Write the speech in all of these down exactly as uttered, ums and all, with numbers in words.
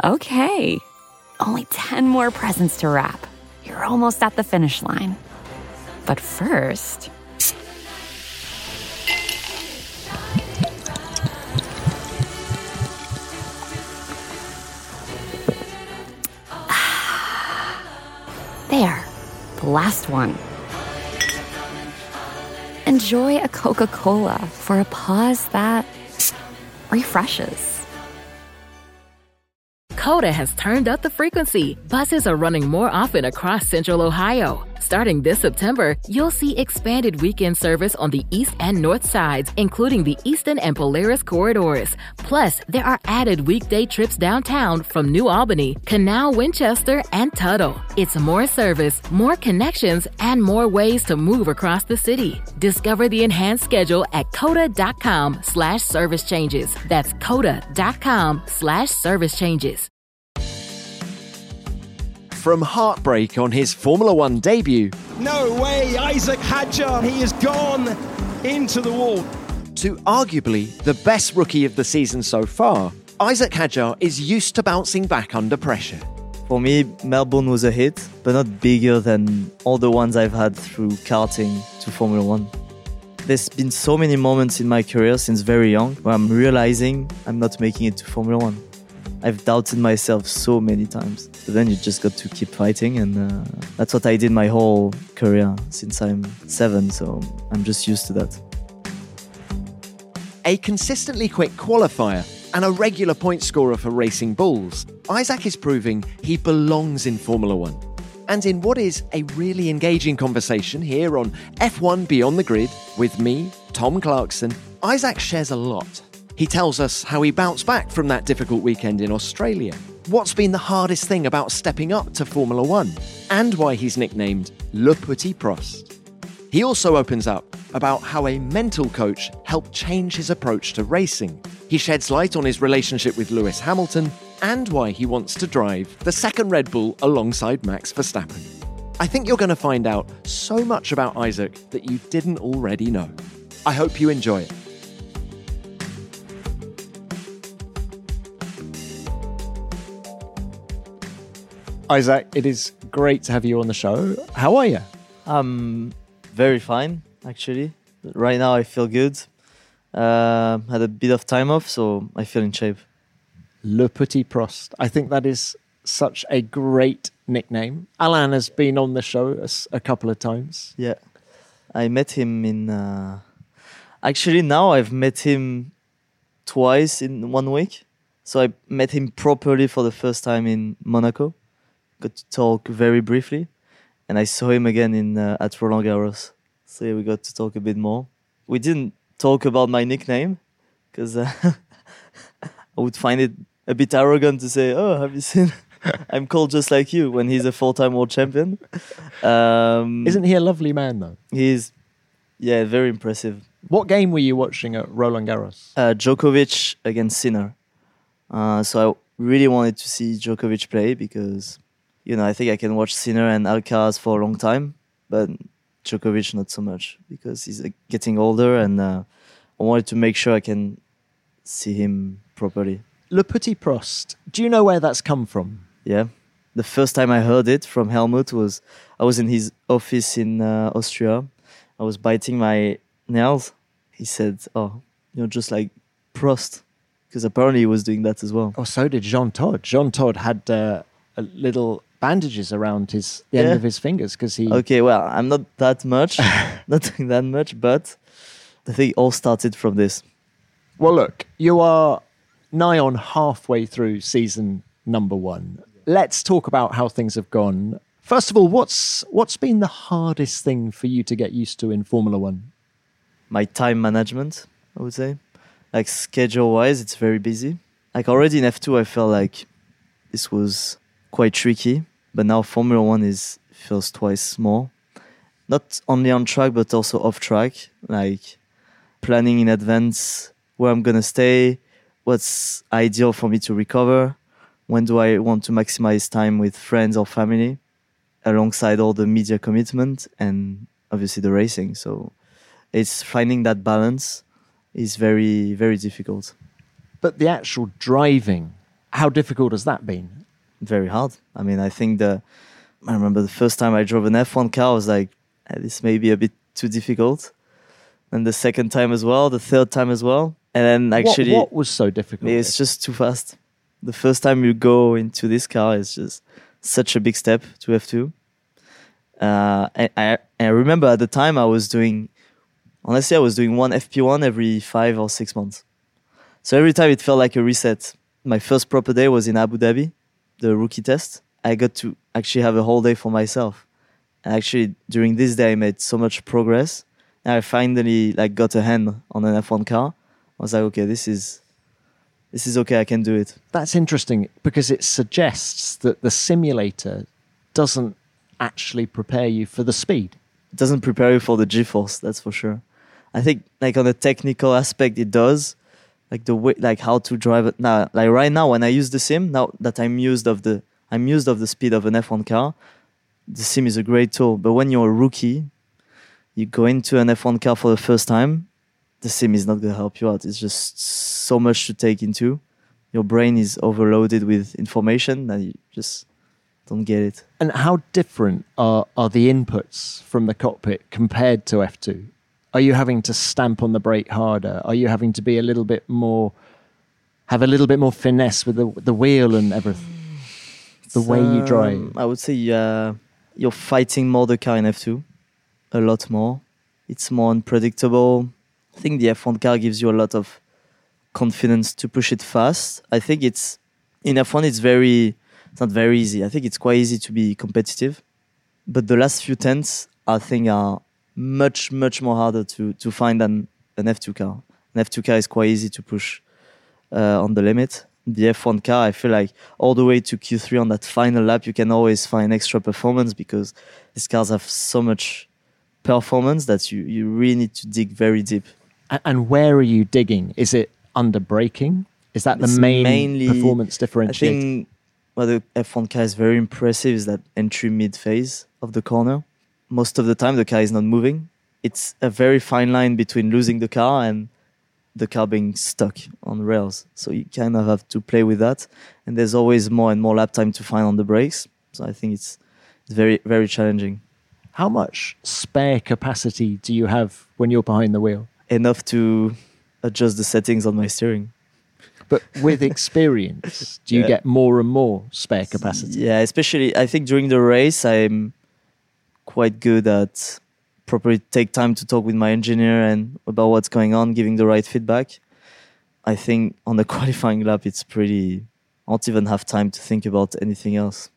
Okay, only ten more presents to wrap. You're almost at the finish line. But first... There, the last one. Enjoy a Coca-Cola for a pause that refreshes. Coda has turned up the frequency. Buses are running more often across Central Ohio. Starting this September, you'll see expanded weekend service on the east and north sides, including the Easton and Polaris corridors. Plus, there are added weekday trips downtown from New Albany, Canal, Winchester, and Tuttle. It's more service, more connections, and more ways to move across the city. Discover the enhanced schedule at coda.com slash service changes. That's coda.com slash service changes. From heartbreak on his Formula One debut... No way, Isaac Hadjar, he has gone into the wall. ...to arguably the best rookie of the season so far, Isaac Hadjar is used to bouncing back under pressure. For me, Melbourne was a hit, but not bigger than all the ones I've had through karting to Formula One. There's been so many moments in my career since very young where I'm realizing I'm not making it to Formula One. I've doubted myself so many times. But then you just got to keep fighting, and uh, that's what I did my whole career since I'm seven, so I'm just used to that. A consistently quick qualifier and a regular point scorer for Racing Bulls, Isaac is proving he belongs in Formula One. And in what is a really engaging conversation here on F one Beyond the Grid with me, Tom Clarkson, Isaac shares a lot. He tells us how he bounced back from that difficult weekend in Australia, what's been the hardest thing about stepping up to Formula One, and why he's nicknamed Le Petit Prost. He also opens up about how a mental coach helped change his approach to racing. He sheds light on his relationship with Lewis Hamilton and why he wants to drive the second Red Bull alongside Max Verstappen. I think you're going to find out so much about Isaac that you didn't already know. I hope you enjoy it. Isaac, it is great to have you on the show. How are you? I'm very fine, actually. Right now I feel good. Uh, had a bit of time off, so I feel in shape. Le Petit Prost. I think that is such a great nickname. Alain has been on the show a, a couple of times. Yeah. I met him in... Uh... Actually, now I've met him twice in one week. So I met him properly for the first time in Monaco. Got to talk very briefly, and I saw him again in uh, at Roland Garros. So yeah, we got to talk a bit more. We didn't talk about my nickname because uh, I would find it a bit arrogant to say, "Oh, have you seen? I'm called just like you." When he's a four-time world champion. Um, Isn't he a lovely man though? He's, yeah, very impressive. What game were you watching at Roland Garros? Uh, Djokovic against Sinner. Uh, so I really wanted to see Djokovic play because. You know, I think I can watch Sinner and Alcaraz for a long time, but Djokovic not so much because he's uh, getting older, and uh, I wanted to make sure I can see him properly. Le Petit Prost, do you know where that's come from? Yeah. The first time I heard it from Helmut was, I was in his office in uh, Austria. I was biting my nails. He said, "Oh, you're just like Prost," because apparently he was doing that as well. Oh, so did Jean Todt. Jean Todt had uh, a little... bandages around his the end yeah. of his fingers because he... Okay, well, I'm not that much, not doing that much, but I think it all started from this. Well, look, you are nigh on halfway through season number one. Let's talk about how things have gone. First of all, what's what's been the hardest thing for you to get used to in Formula One? My time management, I would say. Like schedule-wise, it's very busy. Like already in F two, I felt like this was... quite tricky, but now Formula One is feels twice more. Not only on track, but also off track, like planning in advance where I'm gonna stay, what's ideal for me to recover, when do I want to maximize time with friends or family, alongside all the media commitment and obviously the racing. So it's finding that balance is very, very difficult. But the actual driving, How difficult has that been? Very hard. I mean, I think the I remember the first time I drove an F one car, I was like, eh, this may be a bit too difficult. And the second time as well, the third time as well. And then actually... What, what was so difficult? It's just too fast. The first time you go into this car is just such a big step to F two. Uh, I, I, I remember at the time I was doing... Honestly, I was doing one F P one every five or six months. So every time it felt like a reset. My first proper day was in Abu Dhabi, the rookie test. I got to actually have a whole day for myself. And actually, during this day, I made so much progress. And I finally like got a hand on an F one car. I was like, okay, this is this is okay, I can do it. That's interesting because it suggests that the simulator doesn't actually prepare you for the speed. It doesn't prepare you for the G-force, that's for sure. I think like on a technical aspect, it does. Like the way, like how to drive it now. Like right now, when I use the sim, now that I'm used of the, I'm used of the speed of an F one car, the sim is a great tool. But when you're a rookie, you go into an F one car for the first time, the sim is not going to help you out. It's just so much to take into. Your brain is overloaded with information that you just don't get it. And how different are, are the inputs from the cockpit compared to F two? Are you having to stamp on the brake harder? Are you having to be a little bit more, have a little bit more finesse with the the wheel and everything? The way you drive? Um, I would say uh, you're fighting more the car in F two, a lot more. It's more unpredictable. I think the F one car gives you a lot of confidence to push it fast. I think it's, in F one it's very, it's not very easy. I think it's quite easy to be competitive. But the last few tenths, I think, are much, much more harder to, to find than an F two car. An F two car is quite easy to push uh, on the limit. The F one car, I feel like all the way to Q three on that final lap, you can always find extra performance because these cars have so much performance that you, you really need to dig very deep. And where are you digging? Is it under braking? Is that It's the main mainly, performance differentiator? I think what the F one car is very impressive is that entry mid phase of the corner. Most of the time, the car is not moving. It's a very fine line between losing the car and the car being stuck on rails. So you kind of have to play with that. And there's always more and more lap time to find on the brakes. So I think it's, it's very, very challenging. How much spare capacity do you have when you're behind the wheel? Enough to adjust the settings on my steering. But with experience, do you Yeah. get more and more spare capacity? Yeah, especially I think during the race, I'm quite good at properly take time to talk with my engineer and about what's going on, giving the right feedback. I think on the qualifying lap, it's pretty, I don't even have time to think about anything else.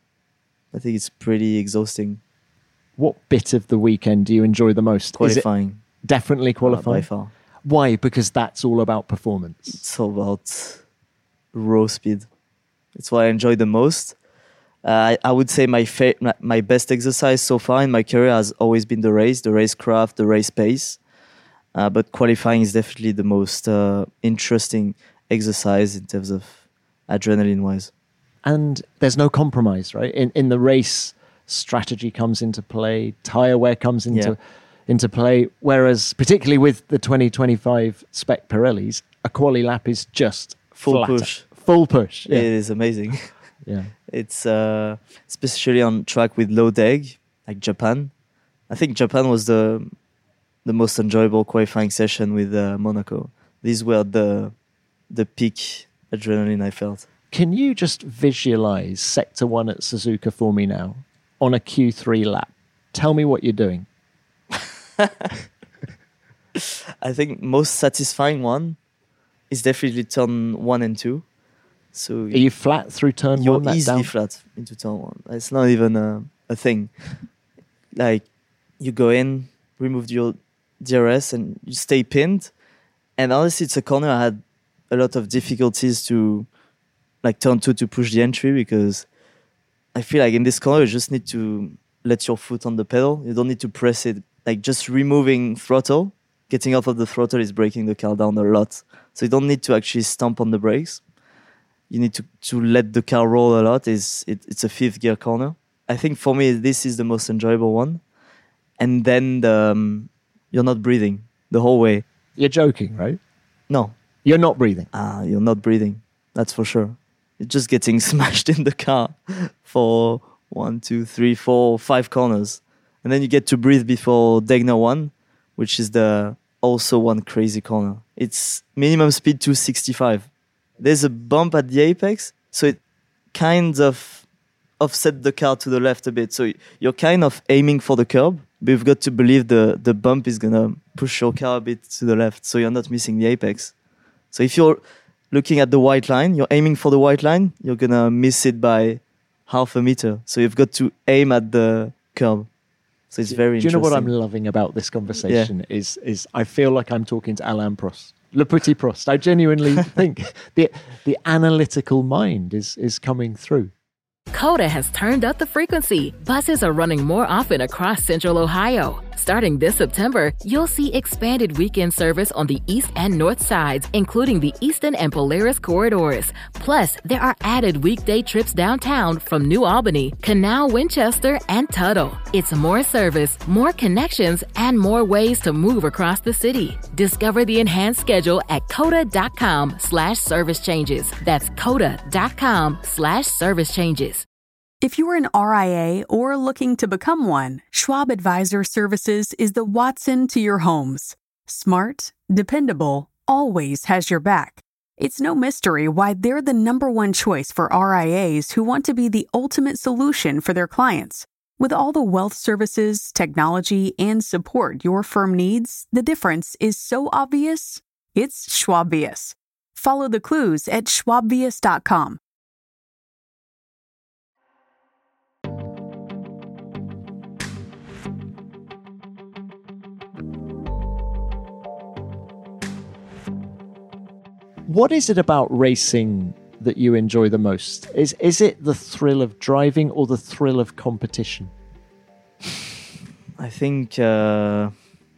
I think it's pretty exhausting. What bit of the weekend do you enjoy the most? Is it Qualifying. definitely uh, by qualifying? far. Why? Because that's all about performance. It's all about raw speed. It's what I enjoy the most. Uh, I, I would say my fa- my best exercise so far in my career has always been the race, the racecraft, the race pace. Uh, but qualifying is definitely the most uh, interesting exercise in terms of adrenaline-wise. And there's no compromise, right? In in the race, strategy comes into play, tyre wear comes into Yeah. into play. Whereas, particularly with the twenty twenty-five spec Pirellis, a quali lap is just Full flat. push. Full push. It Yeah. is amazing. yeah. It's uh, especially on track with low deg, like Japan. I think Japan was the the most enjoyable qualifying session with uh, Monaco. These were the the peak adrenaline I felt. Can you just visualize Sector one at Suzuka for me now on a Q three lap? Tell me what you're doing. I think most satisfying one is definitely turn one and two. So Are you flat through turn you're one? that easily down? flat into turn one. It's not even a, a thing. Like you go in, remove your D R S, and you stay pinned. And honestly, it's a corner I had a lot of difficulties to, like turn two to push the entry because I feel like in this corner you just need to let your foot on the pedal. You don't need to press it. Like just removing throttle, getting off of the throttle is breaking the car down a lot. So you don't need to actually stomp on the brakes. You need to, to let the car roll a lot. It's, it, it's a fifth gear corner. I think for me, this is the most enjoyable one. And then the, um, you're not breathing the whole way. You're joking, right? No, You're not breathing. uh, you're not breathing. That's for sure. you're just getting smashed in the car for one, two, three, four, five corners. And then you get to breathe before Degner one, which is the also one crazy corner. It's minimum speed two sixty-five. There's a bump at the apex, so it kind of offset the car to the left a bit. So you're kind of aiming for the curb, but you've got to believe the, the bump is going to push your car a bit to the left, so you're not missing the apex. So if you're looking at the white line, you're aiming for the white line, you're going to miss it by half a meter. So you've got to aim at the curb. So it's very Do you know interesting. what I'm loving about this conversation yeah. is is I feel like I'm talking to Alain Prost, Le Petit Prost. I genuinely think the the analytical mind is is coming through. Coda has turned up the frequency. Buses are running more often across Central Ohio. Starting this September, you'll see expanded weekend service on the east and north sides, including the Eastern and Polaris corridors. Plus, there are added weekday trips downtown from New Albany, Canal, Winchester, and Tuttle. It's more service, more connections, and more ways to move across the city. Discover the enhanced schedule at coda.com slash service changes. That's coda.com slash service changes. If you're an R I A or looking to become one, Schwab Advisor Services is the Watson to your homes. Smart, dependable, always has your back. It's no mystery why they're the number one choice for R I As who want to be the ultimate solution for their clients. With all the wealth services, technology, and support your firm needs, the difference is so obvious, it's Schwabvius. Follow the clues at schwabvius dot com. What is it about racing that you enjoy the most? Is is it the thrill of driving or the thrill of competition? I think uh,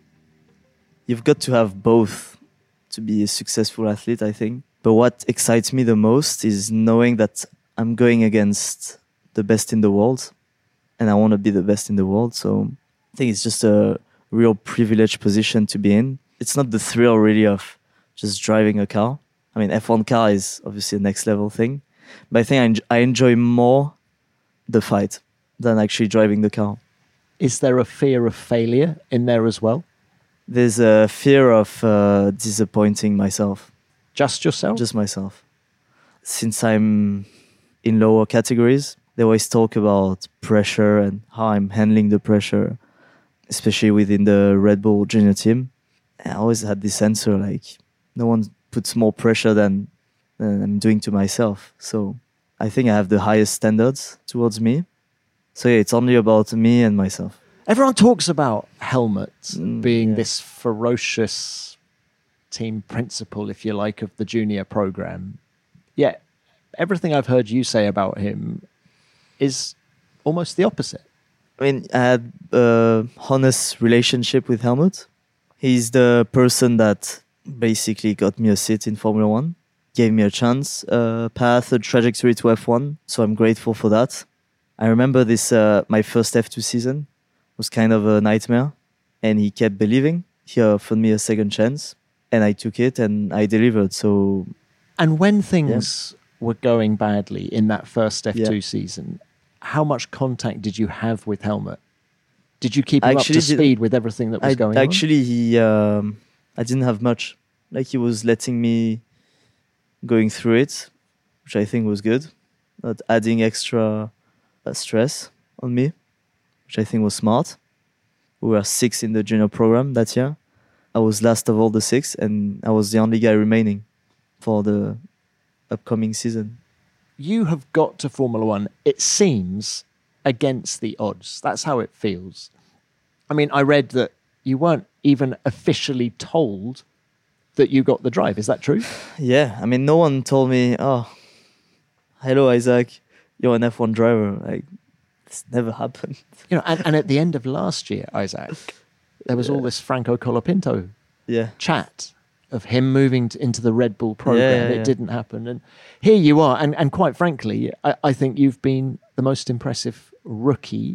you've got to have both to be a successful athlete, I think. But what excites me the most is knowing that I'm going against the best in the world and I want to be the best in the world. So I think it's just a real privileged position to be in. It's not the thrill really of just driving a car. I mean, F one car is obviously a next level thing, but I think I, enjoy, I enjoy more the fight than actually driving the car. Is there a fear of failure in there as well? There's a fear of uh, disappointing myself. Just yourself? Just myself. Since I'm in lower categories, they always talk about pressure and how I'm handling the pressure, especially within the Red Bull junior team. I always had this answer like, no one puts more pressure than, than I'm doing to myself. So I think I have the highest standards towards me. So yeah, it's only about me and myself. Everyone talks about Helmut mm, being yeah. this ferocious team principal, if you like, of the junior program. Yet everything I've heard you say about him is almost the opposite. I mean, I had a honest relationship with Helmut. He's the person that basically got me a seat in Formula One, gave me a chance, a path, a trajectory to F one. So I'm grateful for that. I remember this, uh, my first F two season was kind of a nightmare, and he kept believing. He offered me a second chance, and I took it and I delivered. So, and when things yeah. were going badly in that first F two yeah. season, how much contact did you have with Helmut? Did you keep him actually up to speed with everything that was I, going actually, on? Actually, he, um, I didn't have much. Like he was letting me going through it, which I think was good. Not adding extra uh, stress on me, which I think was smart. We were six in the junior program that year. I was last of all the six, and I was the only guy remaining for the upcoming season. You have got to Formula One, it seems, against the odds. That's how it feels. I mean, I read that you weren't even officially told that you got the drive. Is that true? Yeah. I mean, no one told me, oh, hello, Isaac, you're an F one driver. Like, this never happened. You know, and, and at the end of last year, Isaac, there was yeah. all this Franco Colapinto yeah. chat of him moving to, into the Red Bull program. Yeah, yeah, it yeah. didn't happen. And here you are. And, and quite frankly, I, I think you've been the most impressive rookie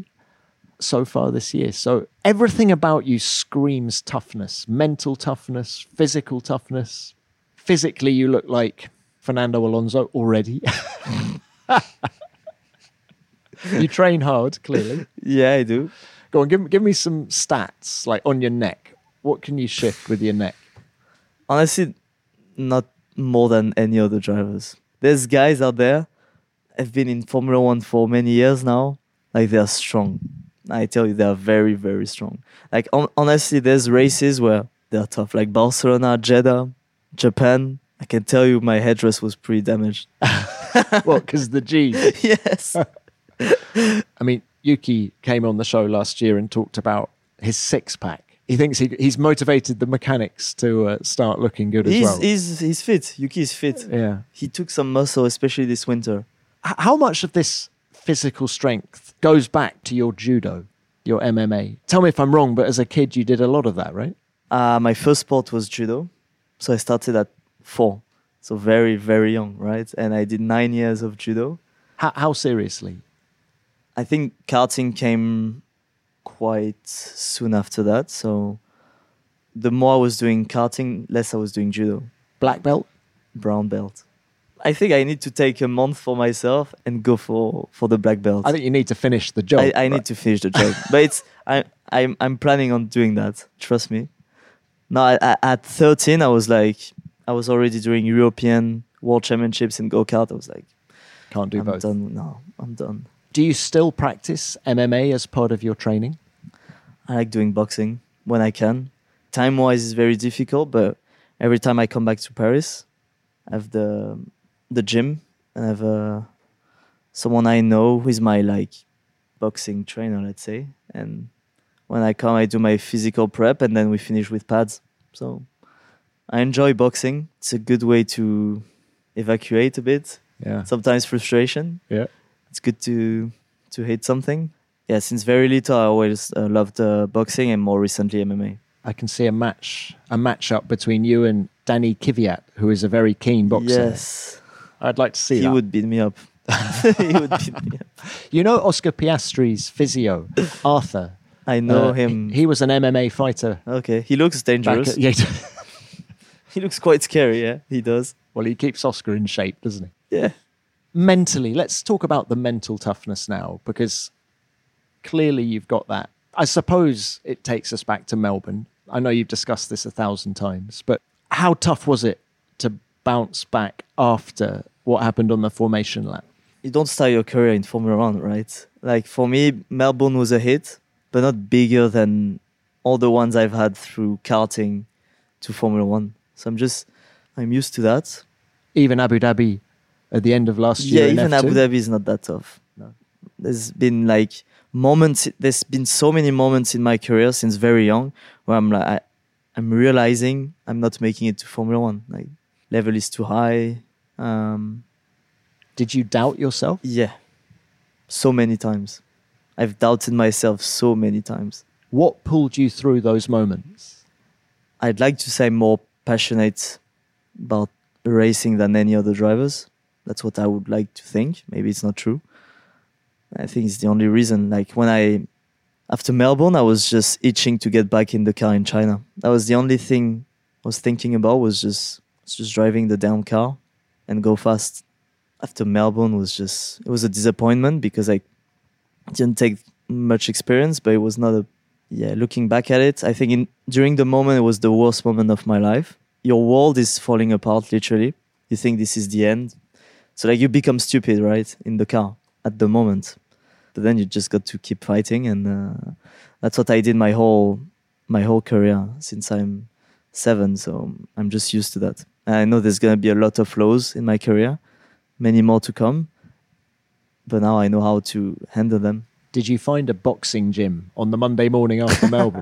so far this year. So everything about you screams toughness, mental toughness, physical toughness. Physically, you look like Fernando Alonso already. You train hard, clearly. Yeah, I do. Go on, give, me- give me some stats, like on your neck. What can you shift with your neck? Honestly, not more than any other drivers. There's guys out there, have been in Formula One for many years now. Like, they are strong. I tell you, they are very, very strong. Like, on, honestly, there's races where they're tough. Like Barcelona, Jeddah, Japan. I can tell you my headdress was pretty damaged. What, because the G? Yes. I mean, Yuki came on the show last year and talked about his six-pack. He thinks he, he's motivated the mechanics to uh, start looking good as He's, well. he's, he's fit. Yuki is fit. Yeah. He took some muscle, especially this winter. H- how much of this physical strength goes back to your judo, your M M A? Tell me if I'm wrong, but as a kid, you did a lot of that, right? Uh, my first sport was judo. So I started at four. So very, very young, right? And I did nine years of judo. How, how seriously? I think karting came quite soon after that. So the more I was doing karting, less I was doing judo. Black belt? Brown belt. I think I need to take a month for myself and go for, for the black belt. I think you need to finish the job. I, I right? need to finish the job. But it's I, I'm, I'm planning on doing that. Trust me. Now, at, at thirteen, I was like, I was already doing European World Championships in go-kart. I was like, Can't do I'm both. done. No, I'm done. Do you still practice M M A as part of your training? I like doing boxing when I can. Time-wise is very difficult, but every time I come back to Paris, I have the the gym and I have uh, someone I know who is my like boxing trainer, let's say. And when I come, I do my physical prep and then we finish with pads. So I enjoy boxing. It's a good way to evacuate a bit. Yeah. Sometimes frustration. Yeah. It's good to to hit something. Yeah, since very little, I always uh, loved uh, boxing and more recently M M A. I can see a match, a match-up between you and Danny Kvyat, who is a very keen boxer. Yes, I'd like to see he that. would beat me up. He would beat me up. You know Oscar Piastri's physio, Arthur? I know Uh, him. He, he was an M M A fighter. Okay, he looks Back dangerous. at, yeah, He looks quite scary. Yeah, he does. well, he keeps Oscar in shape, doesn't he? Yeah. Mentally, let's talk about the mental toughness now, because clearly you've got that. I suppose it takes us back to Melbourne. I know you've discussed this a thousand times, but how tough was it to bounce back after what happened on the formation lap? You don't start your career in Formula One, right? Like for me, Melbourne was a hit, but not bigger than all the ones I've had through karting to Formula One. So I'm just, I'm used to that. Even Abu Dhabi at the end of last year. Yeah, in even F two? Abu Dhabi is not that tough. No. There's been like moments, there's been so many moments in my career since very young where I'm like, I, I'm realizing I'm not making it to Formula One. Like, level is too high. Um, Did you doubt yourself? yeah, so many times. I've doubted myself so many times. What pulled you through those moments? I'd like to say I'm more passionate about racing than any other drivers. That's what I would like to think. Maybe it's not true. I think it's the only reason. Like when I, after Melbourne, I was just itching to get back in the car in China. That was the only thing I was thinking about was just, was just driving the damn car and go fast. After Melbourne was just, it was a disappointment because I didn't take much experience, but it was not a, yeah, looking back at it, I think in, during the moment, it was the worst moment of my life. Your world is falling apart, literally. You think this is the end. So like you become stupid, right, in the car at the moment. But then you just got to keep fighting. And uh, that's what I did my whole my whole career since I'm seven. So I'm just used to that. And I know there's going to be a lot of flaws in my career, many more to come. But now I know how to handle them. Did you find a boxing gym on the Monday morning after Melbourne?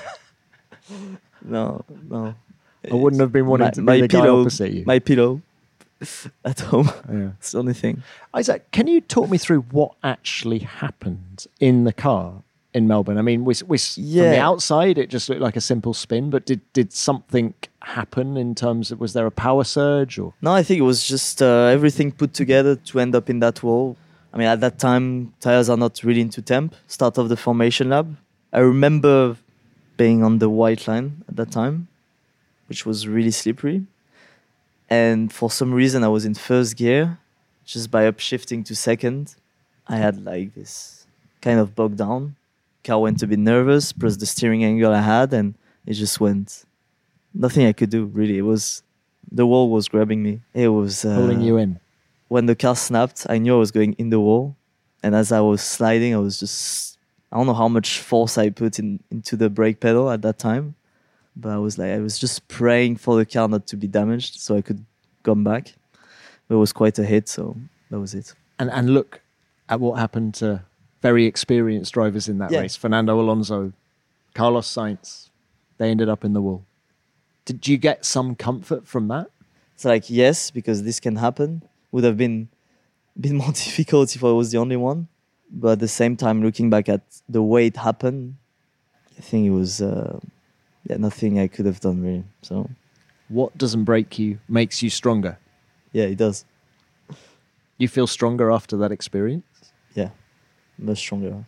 No, no. I wouldn't have been wanting my, to be my the guy pillow, opposite you. My pillow at home. Yeah. It's the only thing. Isaac, can you talk me through what actually happened in the car in Melbourne? I mean, we, we, from the Yeah. outside, it just looked like a simple spin, but did, did something happen in terms of, was there a power surge? Or No, I think it was just uh, everything put together to end up in that wall. I mean, at that time, tires are not really into temp. Start of the formation lab. I remember being on the white line at that time, which was really slippery. And for some reason, I was in first gear. Just by upshifting to second, I had like this kind of bogged down. Car went a bit nervous, plus the steering angle I had, and it just went. Nothing I could do, really. It was, the wall was grabbing me. It was... Uh, Pulling you in. When the car snapped, I knew I was going in the wall. And as I was sliding, I was just... I don't know how much force I put in into the brake pedal at that time. But I was like, I was just praying for the car not to be damaged so I could come back. It was quite a hit, so that was it. And and look at what happened to very experienced drivers in that yeah. race. Fernando Alonso, Carlos Sainz, they ended up in the wall. Did you get some comfort from that? It's like, yes, because this can happen. Would have been a bit more difficult if I was the only one. But at the same time, looking back at the way it happened, I think it was uh, yeah, nothing I could have done, really. So, what doesn't break you makes you stronger. Yeah, it does. You feel stronger after that experience? Yeah, much stronger.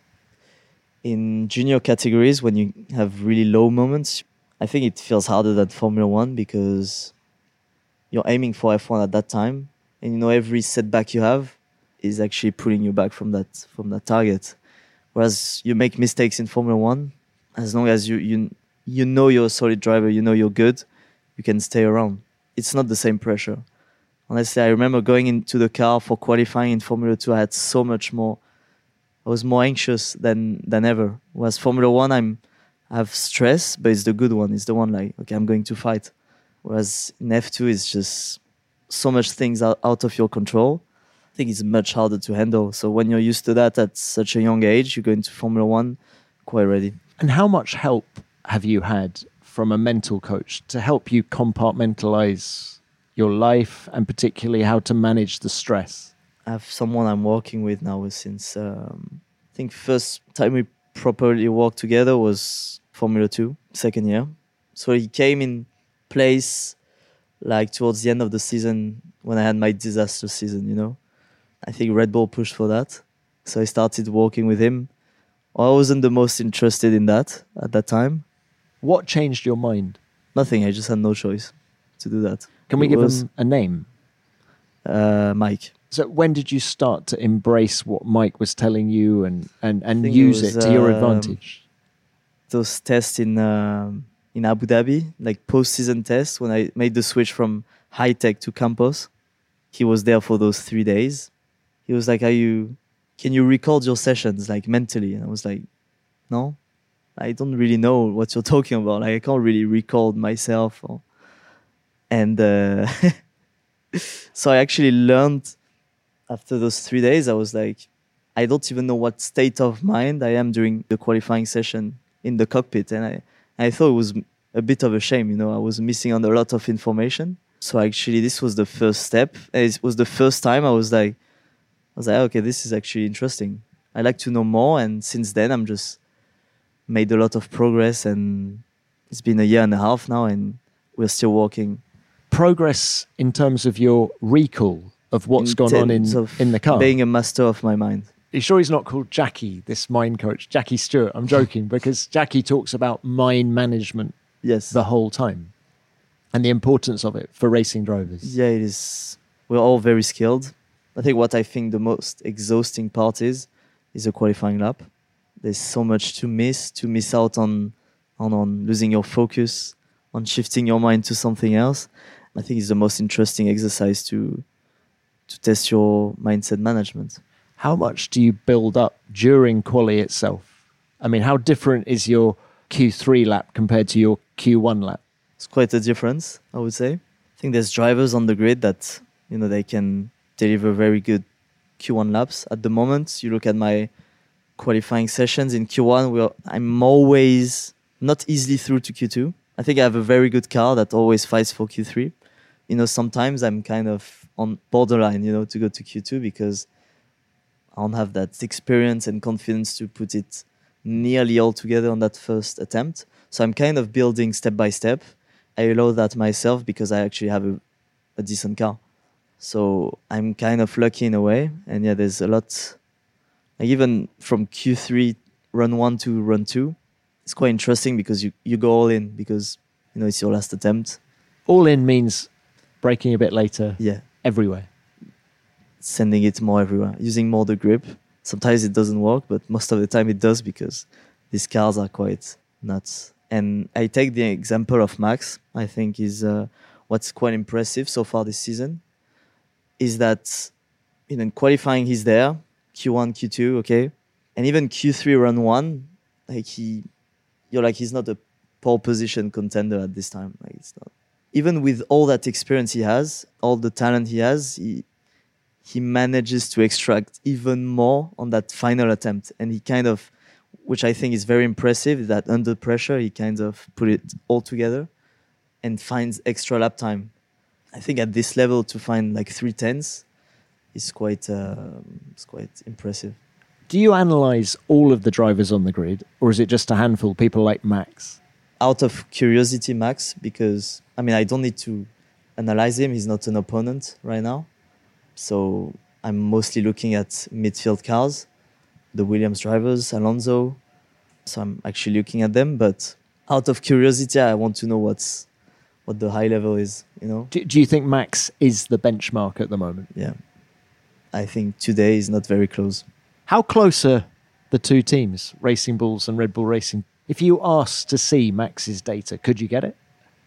In junior categories, when you have really low moments, I think it feels harder than Formula One because you're aiming for F one at that time, and you know every setback you have is actually pulling you back from that from that target. Whereas you make mistakes in Formula One, as long as you you you know you're a solid driver, you know you're good, you can stay around. It's not the same pressure. Honestly, I remember going into the car for qualifying in Formula Two. I had so much more. I was more anxious than than ever. Whereas Formula One, I'm I have stress, but it's the good one. It's the one like, okay, I'm going to fight. Whereas in F two, it's just so much things out, out of your control. I think it's much harder to handle. So when you're used to that at such a young age, you go into Formula One quite ready. And how much help have you had from a mental coach to help you compartmentalize your life and particularly how to manage the stress? I have someone I'm working with now since, um, I think first time we properly worked together was Formula Two, second year. So he came in place like towards the end of the season when I had my disaster season, you know. I think Red Bull pushed for that. So I started working with him. I wasn't the most interested in that at that time. What changed your mind? Nothing, I just had no choice to do that. Can we It give was, him a name? Uh, Mike. So when did you start to embrace what Mike was telling you and, and, and think use it it, was, to your um, advantage? Those tests in um, in Abu Dhabi, like post-season tests, when I made the switch from high tech to Campos, he was there for those three days. He was like, "Are you? Can you record your sessions like mentally?" And I was like, "No, I don't really know what you're talking about. Like, I can't really record myself." Or... And uh, so I actually learned after those three days. I was like, I don't even know what state of mind I am during the qualifying session in the cockpit, and I, I thought it was a bit of a shame. You know, I was missing on a lot of information. So actually, this was the first step. It was the first time I was like, I was like, okay, this is actually interesting. I like to know more, and since then, I'm just made a lot of progress, and it's been a year and a half now, and we're still working. Progress in terms of your recall of what's In gone on in, terms of in the car. Being a master of my mind. Are you sure he's not called Jackie, this mind coach? Jackie Stewart. I'm joking because Jackie talks about mind management Yes. the whole time and the importance of it for racing drivers. Yeah, it is. We're all very skilled. I think what I think the most exhausting part is, is a qualifying lap. There's so much to miss, to miss out on, on, on losing your focus, on shifting your mind to something else. I think it's the most interesting exercise to to test your mindset management. How much do you build up during quali itself? I mean, how different is your Q three lap compared to your Q one lap? It's quite a difference, I would say. I think there's drivers on the grid that, you know, they can deliver very good Q one laps. At the moment, you look at my qualifying sessions in Q one, we're, I'm always not easily through to Q two. I think I have a very good car that always fights for Q three. You know, sometimes I'm kind of on borderline, you know, to go to Q two because I don't have that experience and confidence to put it nearly all together on that first attempt. So I'm kind of building step by step. I allow that myself because I actually have a, a decent car. So I'm kind of lucky in a way. And yeah, there's a lot, like even from Q three, run one to run two, it's quite interesting because you, you go all in because, you know, it's your last attempt. All in means braking a bit later, Yeah, everywhere. sending it more everywhere, using more the grip. Sometimes it doesn't work, but most of the time it does because these cars are quite nuts. And I take the example of Max, I think is uh, what's quite impressive so far this season, is that you know, in qualifying he's there, Q one, Q two, okay. And even Q three run one, like he, you're like, he's not a pole position contender at this time. Like it's not. Even with all that experience he has, all the talent he has, he he manages to extract even more on that final attempt. And he kind of, which I think is very impressive, that under pressure, he kind of put it all together and finds extra lap time. I think at this level to find like three tenths is quite, uh, it's quite impressive. Do you analyse all of the drivers on the grid, or is it just a handful, people like Max? Out of curiosity, Max, because, I mean, I don't need to analyse him. He's not an opponent right now. So I'm mostly looking at midfield cars, the Williams drivers, Alonso. So I'm actually looking at them. But out of curiosity, I want to know what's what the high level is, you know? Do, do you think Max is the benchmark at the moment? Yeah. I think today is not very close. How close are the two teams, Racing Bulls and Red Bull Racing? If you asked to see Max's data, could you get it?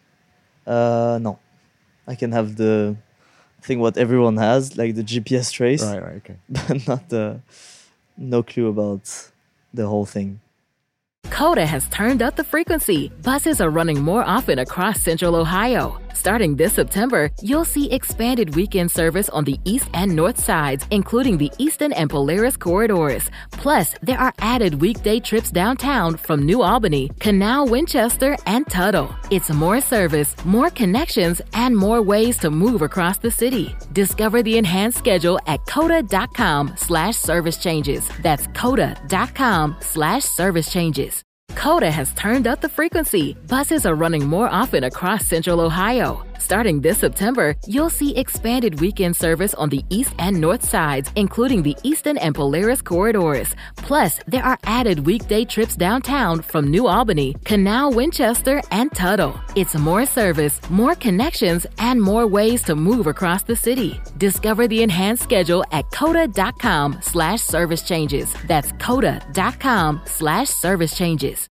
Uh, no. I can have the thing what everyone has, like the G P S trace. Right, right, okay. But not the, no clue about the whole thing. Coda has turned up the frequency. Buses are running more often across Central Ohio. Starting this September, you'll see expanded weekend service on the east and north sides, including the Eastern and Polaris corridors. Plus, there are added weekday trips downtown from New Albany, Canal, Winchester, and Tuttle. It's more service, more connections, and more ways to move across the city. Discover the enhanced schedule at coda.com slash service changes. That's coda.com slash service changes. Coda has turned up the frequency. Buses are running more often across Central Ohio. Starting this September, you'll see expanded weekend service on the east and north sides, including the Eastern and Polaris corridors. Plus, there are added weekday trips downtown from New Albany, Canal, Winchester, and Tuttle. It's more service, more connections, and more ways to move across the city. Discover the enhanced schedule at coda.com slash service changes. That's coda.com slash service changes.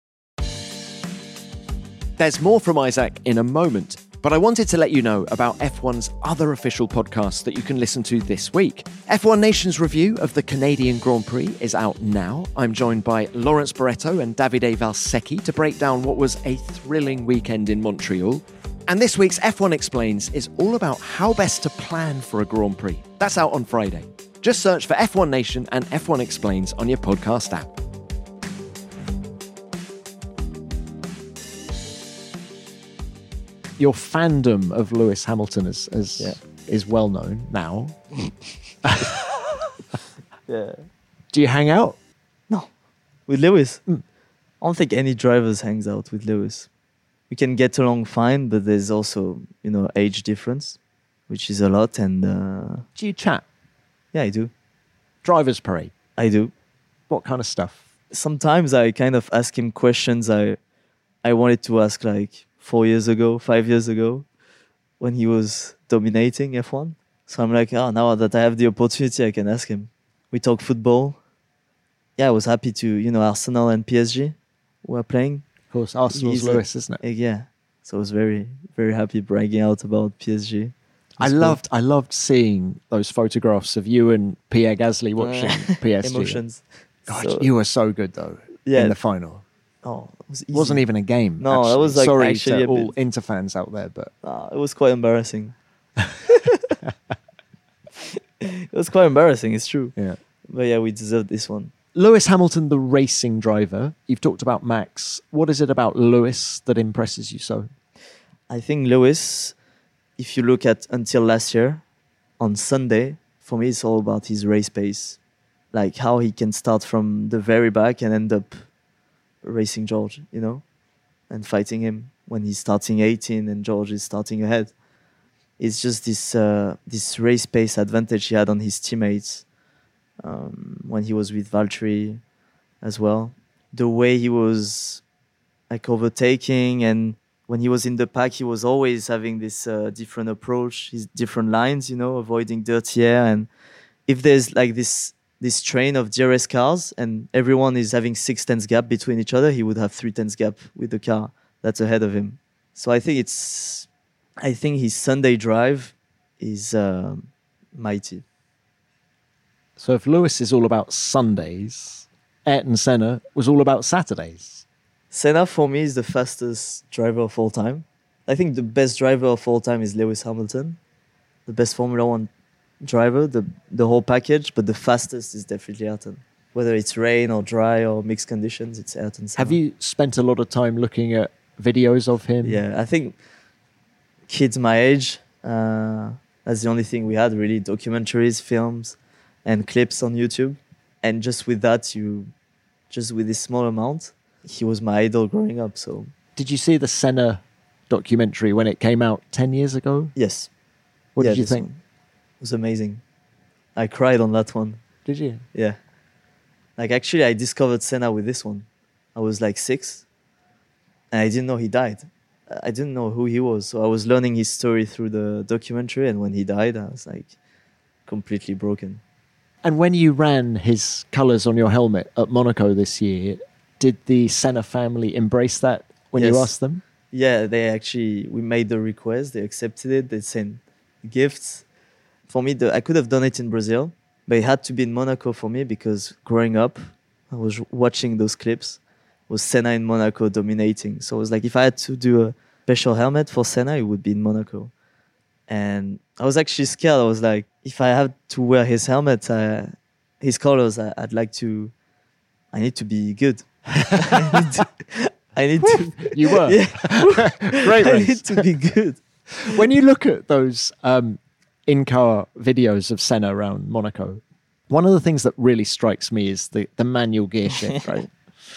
There's more from Isaac in a moment, but I wanted to let you know about F one's other official podcasts that you can listen to this week. F one Nation's review of the Canadian Grand Prix is out now. I'm joined by Lawrence Barretto and Davide Valsecchi to break down what was a thrilling weekend in Montreal. And this week's F one Explains is all about how best to plan for a Grand Prix. That's out on Friday. Just search for F one Nation and F one Explains on your podcast app. Your fandom of Lewis Hamilton is, is, Yeah. is well known now. Yeah. Do you hang out? No. With Lewis? Mm. I don't think any drivers hangs out with Lewis. We can get along fine, but there's also, you know, age difference, which is a lot. And uh, Do you chat? yeah, I do. Drivers' parade? I do. What kind of stuff? Sometimes I kind of ask him questions I I wanted to ask like four years ago, five years ago, when he was dominating F one. So I'm like, oh, now that I have the opportunity, I can ask him. We talk football. Yeah, I was happy to, you know, Arsenal and P S G were playing. Of course, Arsenal's He's a- Lewis, isn't it? Uh, Yeah. So I was very, very happy bragging out about P S G. I It's cool. loved, I loved seeing those photographs of you and Pierre Gasly watching P S G. Emotions. God, So- you were so good though Yeah. in the final. Oh, it was easy. It wasn't even a game. No, that actually. was, like, sorry actually to a all bit- Inter fans out there, but Ah, it was quite embarrassing. It was quite embarrassing, it's true. yeah. But yeah, we deserved this one. Lewis Hamilton, the racing driver. You've talked about Max. What is it about Lewis that impresses you so? I think Lewis, if you look at until last year, on Sunday, for me, it's all about his race pace. Like how he can start from the very back and end up racing George, you know, and fighting him when he's starting eighteen and George is starting ahead. It's just this uh, this race pace advantage he had on his teammates um, when he was with Valtteri as well. The way he was like overtaking and when he was in the pack, he was always having this uh, different approach, his different lines, you know, avoiding dirty air. And if there's like this this train of D R S cars and everyone is having six tenths gap between each other, he would have three tenths gap with the car that's ahead of him. So I think it's, I think his Sunday drive is uh, mighty. So if Lewis is all about Sundays, Ayrton Senna was all about Saturdays. Senna for me is the fastest driver of all time. I think the best driver of all time is Lewis Hamilton, the best Formula One driver, the the whole package, but the fastest is definitely Ayrton. Whether it's rain or dry or mixed conditions, it's Ayrton Senna. Have you spent a lot of time looking at videos of him? Yeah, I think kids my age, uh, that's the only thing we had really, documentaries, films, and clips on YouTube. And just with that, you, just with this small amount, he was my idol growing up. So, did you see the Senna documentary when it came out ten years ago? Yes. What yeah, did you this think? one was amazing. I cried on that one. Did you? Yeah. Like actually, I discovered Senna with this one. I was like six, and I didn't know he died. I didn't know who he was. So I was learning his story through the documentary, and when he died, I was like completely broken. And when you ran his colours on your helmet at Monaco this year, did the Senna family embrace that when Yes. you asked them? Yeah, they actually, we made the request, they accepted it, they sent gifts. For me, the, I could have done it in Brazil, but it had to be in Monaco for me because growing up, I was watching those clips, was Senna in Monaco dominating. So it was like, if I had to do a special helmet for Senna, it would be in Monaco. And I was actually scared. I was like, if I had to wear his helmet, uh, his colors, I, I'd like to, I need to be good. I need to, I need to You were. Yeah. Great I race. need to be good. When you look at those um, in-car videos of Senna around Monaco, one of the things that really strikes me is the, the manual gear shift, right?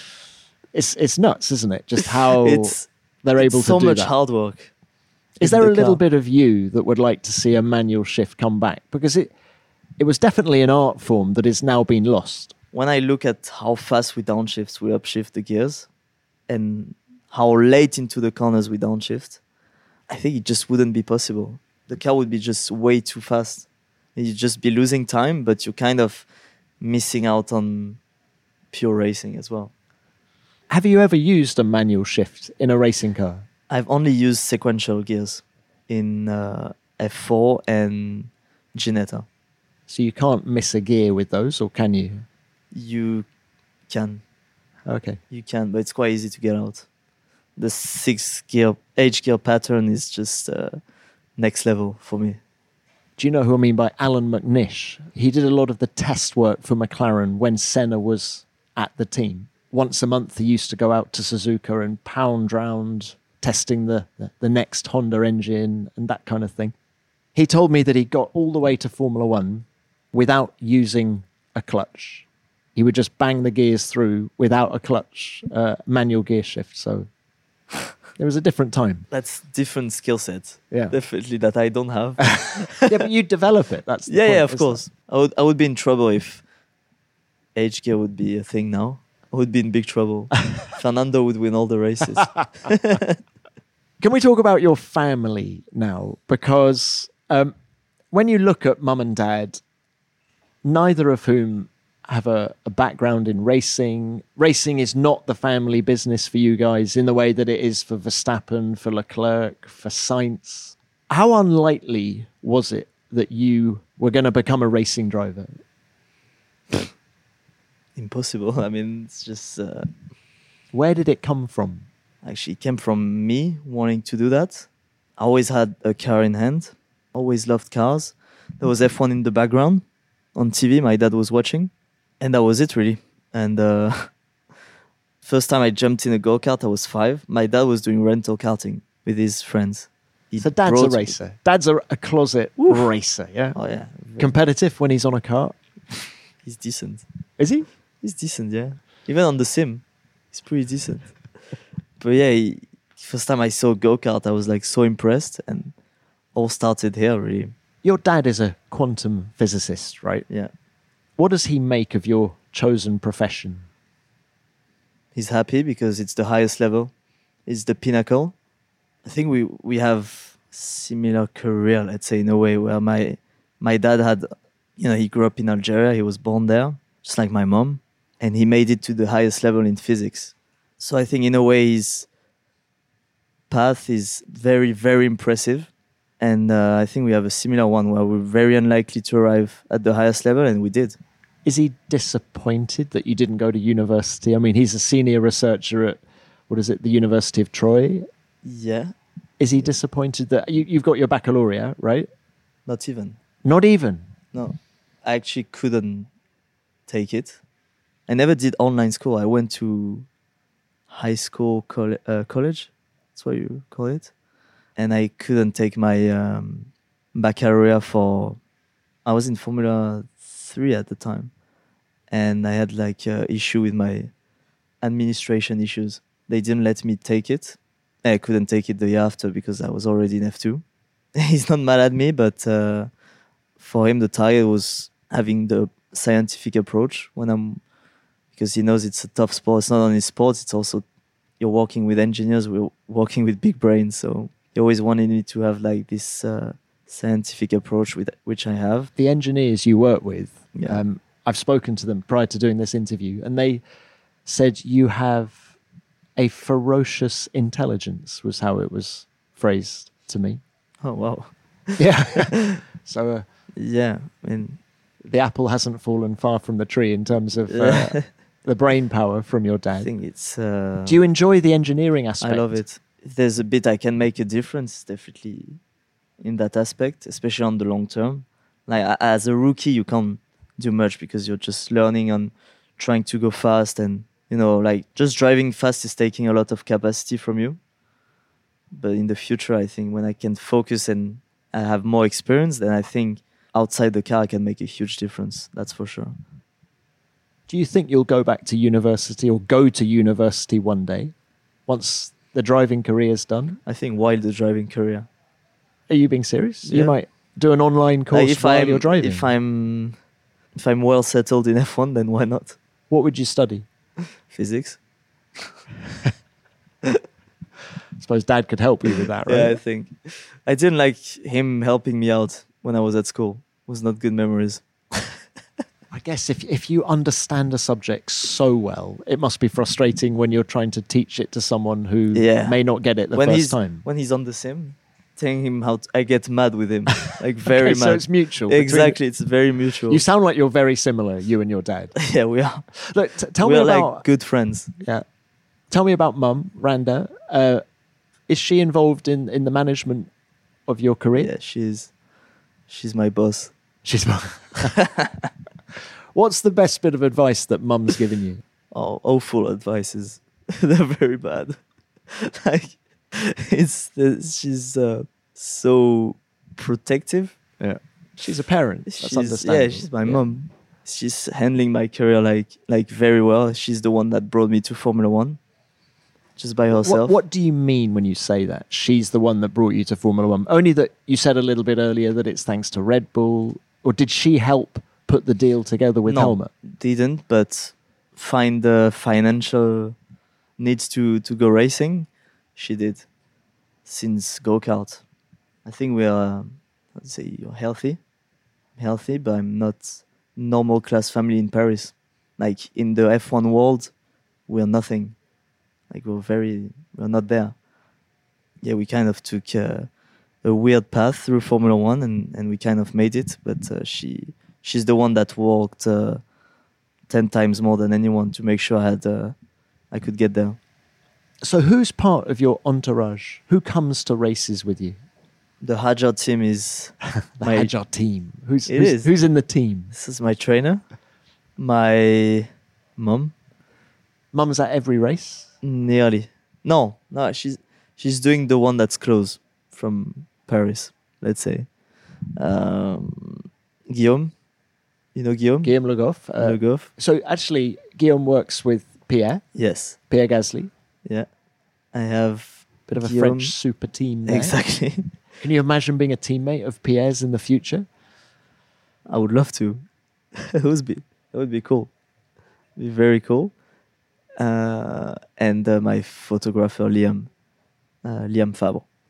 It's it's nuts, isn't it? Just how It's they're able It's so to do much that. hard work. Is in there the a little car. bit of you that would like to see a manual shift come back? Because it it was definitely an art form that is now been lost. When I look at how fast we downshift, we upshift the gears, and how late into the corners we downshift, I think it just wouldn't be possible. The car would be just way too fast. You'd just be losing time, but you're kind of missing out on pure racing as well. Have you ever used a manual shift in a racing car? I've only used sequential gears in uh, F four and Ginetta. So you can't miss a gear with those, or can you? You can. Okay. You can, but it's quite easy to get out. The six gear, H gear pattern is just uh, next level for me. Do you know who I mean by Alan McNish? He did a lot of the test work for McLaren when Senna was at the team. Once a month, he used to go out to Suzuka and pound round testing the, the, the next Honda engine and that kind of thing. He told me that he got all the way to Formula One without using a clutch. He would just bang the gears through without a clutch, uh, manual gear shift. So it was a different time. That's different skill sets. Yeah. Definitely that I don't have. Yeah, but you develop it. That's the yeah, point, yeah, of isn't it? course. I would, I would be in trouble if H gear would be a thing now. I would be in big trouble. Fernando would win all the races. Can we talk about your family now? Because um, when you look at mum and dad, neither of whom have a, a background in racing. Racing is not the family business for you guys in the way that it is for Verstappen, for Leclerc, for Sainz. How unlikely was it that you were going to become a racing driver? Impossible. I mean, it's just... Uh, Where did it come from? actually, it came from me wanting to do that. I always had a car in hand. Always loved cars. There was F one in the background. On T V, my dad was watching. And that was it, really. And uh, first time I jumped in a go-kart, I was five. My dad was doing rental karting with his friends. He So dad's a brought- racer. Dad's a, a closet racer, yeah? Oh, yeah. Competitive when he's on a kart. He's decent. Is he? He's decent, yeah. Even on the sim, he's pretty decent. But yeah, he, first time I saw go-kart, I was like so impressed. And all started here, really. Your dad is a quantum physicist, right? Yeah. What does he make of your chosen profession? He's happy because it's the highest level. It's the pinnacle. I think we we have similar career, let's say, in a way, where my my dad had, you know, he grew up in Algeria. He was born there, just like my mom, and he made it to the highest level in physics. So I think in a way his path is very, very impressive. And uh, I think we have a similar one where we're very unlikely to arrive at the highest level, and we did. Is he disappointed that you didn't go to university? I mean, he's a senior researcher at, what is it, the University of Troy? Yeah. Is he disappointed that you, you've got your baccalaureate, right? Not even. Not even? No. I actually couldn't take it. I never did online school. I went to high school, coll- uh, college. That's what you call it. And I couldn't take my um, baccalaureate for... I was in Formula three at the time. And I had like an issue with my administration issues. They didn't let me take it. I couldn't take it the year after because I was already in F two. He's not mad at me, but uh, for him the target was having the scientific approach when I'm... Because he knows it's a tough sport. It's not only sports, it's also... You're working with engineers, we're working with big brains, so... He always wanted me to have like this uh, scientific approach, with which I have. The engineers you work with, yeah. um, I've spoken to them prior to doing this interview, and they said you have a ferocious intelligence, was how it was phrased to me. Oh, wow. Yeah. so uh, yeah, I mean, the apple hasn't fallen far from the tree in terms of uh, the brain power from your dad. I think it's... Uh, Do you enjoy the engineering aspect? I love it. If there's a bit I can make a difference, definitely in that aspect, especially on the long term. Like as a rookie, you can't do much because you're just learning and trying to go fast, and you know, like just driving fast is taking a lot of capacity from you. But in the future, I think when I can focus and I have more experience, then I think outside the car I can make a huge difference. That's for sure. Do you think you'll go back to university or go to university one day once the driving career is done? I think while the driving career. Are you being serious? Yeah. You might do an online course like if while I'm, you're driving. If I'm, if I'm well settled in F one, then why not? What would you study? Physics. I suppose Dad could help you with that, right? Yeah, I think. I didn't like him helping me out when I was at school. It was not good memories. I guess if if you understand a subject so well, it must be frustrating when you're trying to teach it to someone who Yeah. may not get it the when first he's, time. When he's on the sim, telling him how to, I get mad with him. Like very Okay, mad. so it's mutual. between- Exactly, it's very mutual. You sound like you're very similar, you and your dad. yeah, we are. Look, t- tell we me are about like good friends. yeah. Tell me about Mum, Randa. Uh, is she involved in, in the management of your career? Yeah, she's she's my boss. She's. What's the best bit of advice that Mum's given you? Oh, awful advices. They're very bad. like it's the, she's uh, so protective. Yeah, she's a parent. That's She's, understandable. yeah, she's my mom. She's handling my career like like very well. She's the one that brought me to Formula One, just by herself. What, what do you mean when you say that? She's the one that brought you to Formula One. Only that you said a little bit earlier that it's thanks to Red Bull, or did she help put the deal together with no, Helmut? Didn't, but find the financial needs to to go racing. She did since go-kart. I think we are, let's say, you're healthy, healthy, but I'm not normal class family in Paris. Like in the F one world, we're nothing. Like we're very, we're not there. Yeah, we kind of took uh, a weird path through Formula One, and, and we kind of made it. But uh, she, she's the one that worked uh, ten times more than anyone to make sure I had, uh, I could get there. So who's part of your entourage? Who comes to races with you? The Hajar team is The my, Hajar team. Who's, It who's, is. who's in the team? This is my trainer, my mom. Mum's at every race? Nearly. No, no, she's she's doing the one that's close from Paris, let's say. Um, Guillaume, you know Guillaume? Guillaume Le Goff. Uh, Le Goff. So actually, Guillaume works with Pierre, Yes, Pierre Gasly. yeah. I have Bit of a Guillaume. French super team there. Exactly. Can you imagine being a teammate of Pierre's in the future? I would love to. it would be it would be cool. Be very cool. Uh, and uh, my photographer Liam, uh, Liam Fabre.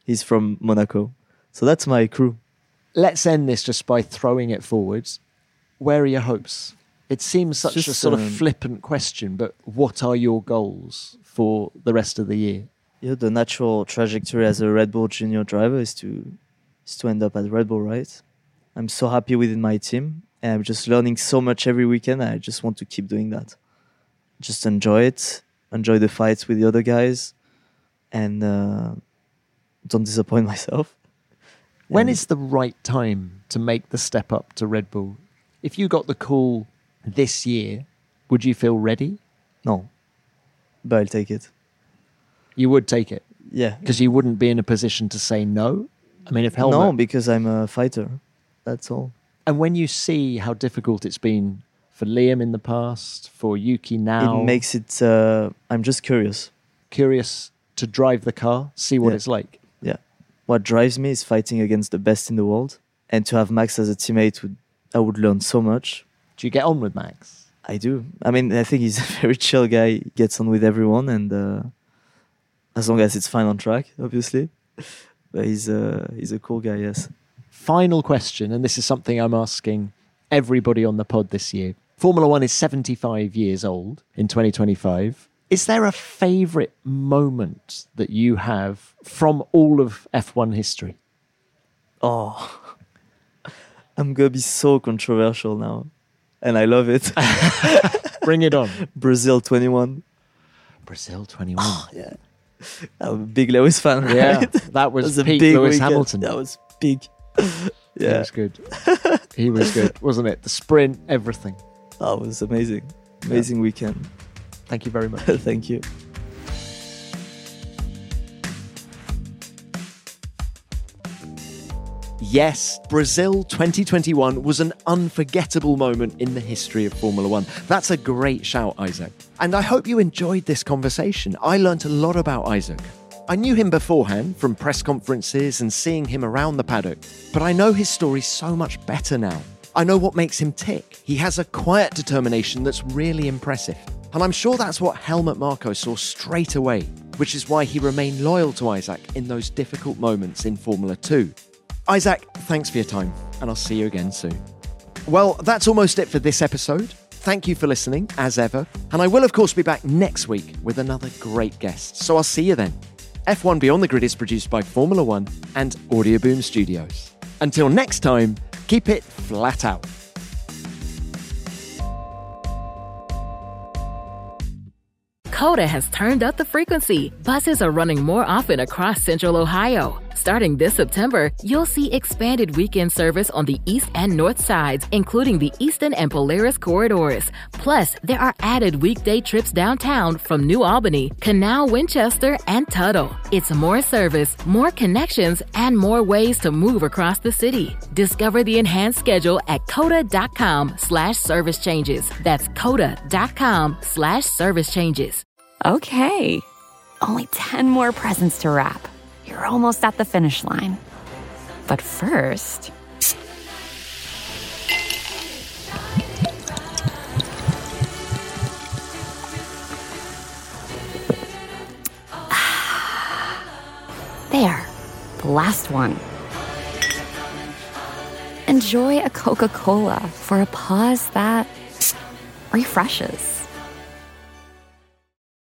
He's from Monaco. So that's my crew. Let's end this just by throwing it forwards. Where are your hopes? It seems such Just, a sort um, of flippant question, but what are your goals for the rest of the year? Yeah, the natural trajectory as a Red Bull junior driver is to is to end up at Red Bull, right? I'm so happy within my team, and I'm just learning so much every weekend. I just want to keep doing that. Just enjoy it, enjoy the fights with the other guys, and uh, don't disappoint myself. When And is the right time to make the step up to Red Bull? If you got the call this year, would you feel ready? no, but I'll take it. You would take it Yeah, because you wouldn't be in a position to say no. I mean, if Helmut... no, because I'm a fighter. That's all. And when you see how difficult it's been for Liam in the past, for Yuki now... It makes it. Uh, I'm just curious. curious to drive the car, see what Yeah. it's like. Yeah, what drives me is fighting against the best in the world, and to have Max as a teammate, would I would learn so much. Do you get on with Max? I do. I mean, I think he's a very chill guy. He gets on with everyone, and uh, as long as it's fine on track, obviously. But he's a he's a cool guy. Yes. Final question, and this is something I'm asking everybody on the pod this year. Formula One is seventy-five years old in twenty twenty-five. Is there a favourite moment that you have from all of F one history? Oh, I'm gonna be so controversial now, and I love it. Bring it on. Brazil twenty-one. Brazil twenty-one. Yeah, I'm a big Lewis fan. Right? Yeah, that was, That was a peak big Lewis weekend. Hamilton. That was big. He Yeah, was good. He was good, wasn't it? The sprint, everything. that was amazing. Amazing weekend. Thank you very much. Thank you. Yes, Brazil twenty twenty-one was an unforgettable moment in the history of Formula One. That's a great shout, Isaac. And I hope you enjoyed this conversation. I learnt a lot about Isaac. I knew him beforehand from press conferences and seeing him around the paddock, but I know his story so much better now. I know what makes him tick. He has a quiet determination that's really impressive. And I'm sure that's what Helmut Marko saw straight away, which is why he remained loyal to Isaac in those difficult moments in Formula Two. Isaac, thanks for your time, and I'll see you again soon. Well, that's almost it for this episode. Thank you for listening, as ever, and I will, of course, be back next week with another great guest, so I'll see you then. F one Beyond the Grid is produced by Formula One and Audioboom Studios. Until next time, keep it flat out. Coda has turned up the frequency. Buses are running more often across Central Ohio. Starting this September, you'll see expanded weekend service on the east and north sides, including the Eastern and Polaris corridors. Plus, there are added weekday trips downtown from New Albany, Canal, Winchester, and Tuttle. It's more service, more connections, and more ways to move across the city. Discover the enhanced schedule at coda.com slash service changes. That's coda.com slash service changes. Okay, only ten more presents to wrap. You're almost at the finish line. But first... There, the last one. Enjoy a Coca-Cola for a pause that refreshes.